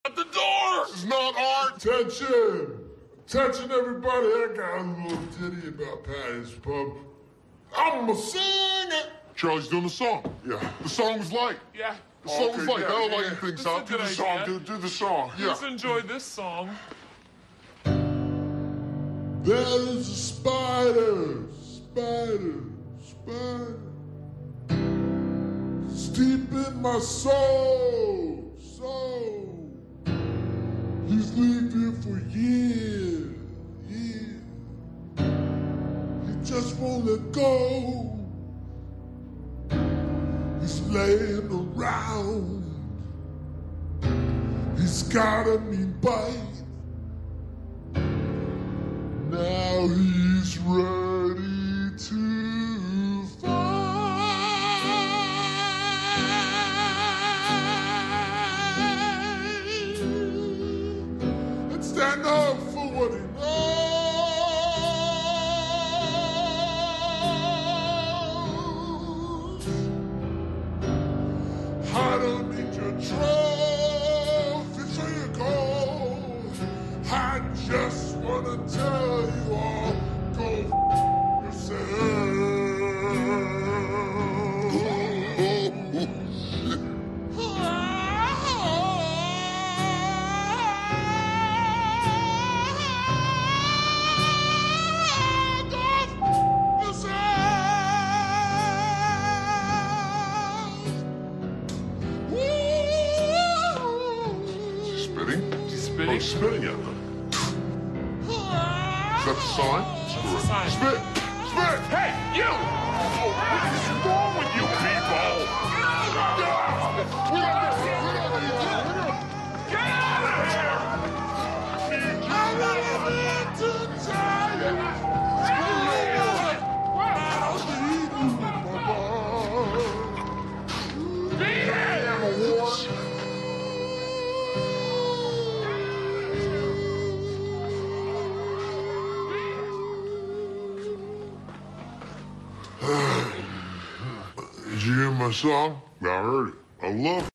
At the door! This is not art! Attention! Attention, everybody! I got a little ditty about Patty's Pub. I'ma sing it! Charlie's doing the song. Yeah. The song was light. Yeah. The song was light. Yeah, That'll yeah, lighten yeah. things This is a up. Do good the song, idea. dude. Do the song. Please Yeah. enjoy this song. There's a spider, it's deep in my soul. He's lived here for years. He just won't let go. He's laying around. He's got a mean bite. Now he's ready to fight and stand up for what he knows. I don't need your trophy, so you go. I just wanna tell you all, go Spitting? She's spitting. Oh, spitting at them. Is that the sign? That's the sign. Spit! Spit! Hey, you! What is wrong with you people? Get out of here! Did you hear my song? I heard it. I love it.